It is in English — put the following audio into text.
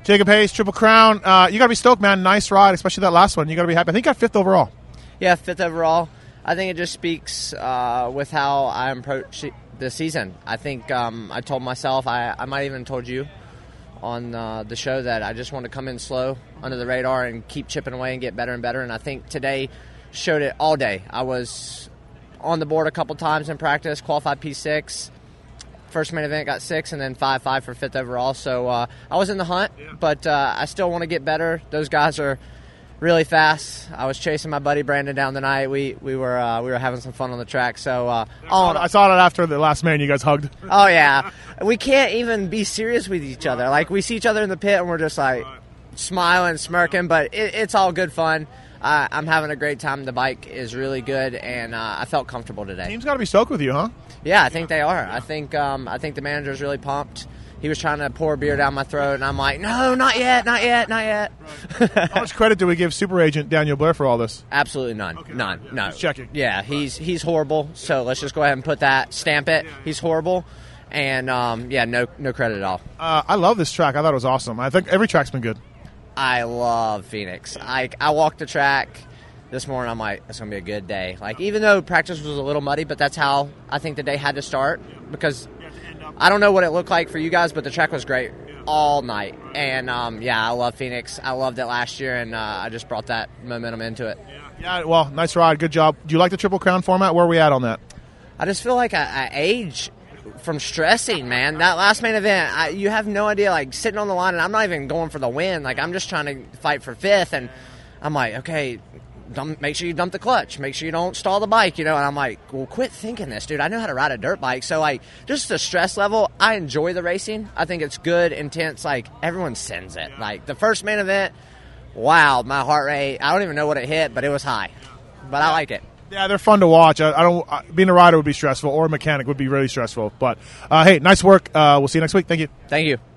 Jacob Hayes, Triple Crown. You got to be stoked, man. Nice ride, especially that last one. You got to be happy. I think you got 5th overall. Yeah, 5th overall. I think it just speaks with how I approach the season. I think I told myself, I might even told you on the show that I just want to come in slow under the radar and keep chipping away and get better and better. And I think today showed it all day. I was on the board a couple times in practice, qualified P6. First main event got 6, and then 5-5 for 5th overall. So I was in the hunt, but I still want to get better. Those guys are really fast. I was chasing my buddy Brandon down the night. We were having some fun on the track. So I saw it after the last main. You guys hugged. Oh yeah, we can't even be serious with each other. Like we see each other in the pit and we're just like smiling, smirking. But it's all good fun. I'm having a great time. The bike is really good, and I felt comfortable today. Team's got to be stoked with you, huh? Yeah, I think they are. I think the manager's really pumped. He was trying to pour beer down my throat, and I'm like, no, not yet. How much credit do we give super agent Daniel Blair for all this? Absolutely none. Okay. None. Yeah, No. just checking. Yeah, he's horrible. So let's just go ahead and put that, stamp it. He's horrible. And, no credit at all. I love this track. I thought it was awesome. I think every track's been good. I love Phoenix. I walked the track this morning. I'm like, it's going to be a good day. Like, even though practice was a little muddy, but that's how I think the day had to start because I don't know what it looked like for you guys, but the track was great all night. And, I love Phoenix. I loved it last year, and I just brought that momentum into it. Yeah, well, nice ride. Good job. Do you like the Triple Crown format? Where are we at on that? I just feel like I age from stressing, man. That last main event, you have no idea, like, sitting on the line, and I'm not even going for the win. Like, I'm just trying to fight for 5th, and I'm like, okay, make sure you dump the clutch. Make sure you don't stall the bike, and I'm like, well, quit thinking this, dude. I know how to ride a dirt bike. So, like, just the stress level, I enjoy the racing. I think it's good, intense. Like, everyone sends it. Like, the first main event, wow, my heart rate, I don't even know what it hit, but it was high. But I like it. Yeah, they're fun to watch. I don't. Being a rider would be stressful, or a mechanic would be really stressful. But hey, nice work. We'll see you next week. Thank you. Thank you.